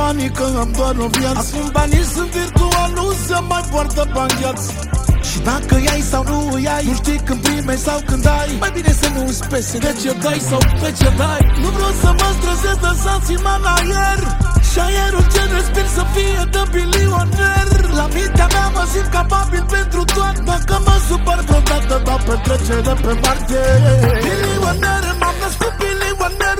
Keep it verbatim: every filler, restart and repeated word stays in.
banii că am doar o viață. Acum banii sunt virtual, nu se mai poartă bani gheață. Și dacă iai sau nu iai, nu știi când primești sau când ai. Mai bine să nu îți pese de ce dai sau pe ce dai. Nu vreau să mă stresez, lăsați-mă în aer. Și aerul ce respir să fie de bilioner. La mintea mea mă simt capabil pentru toate. Dacă mă supăr vreodată, dau petrecere pe Marte. Bilioner, m-am născut bilioner.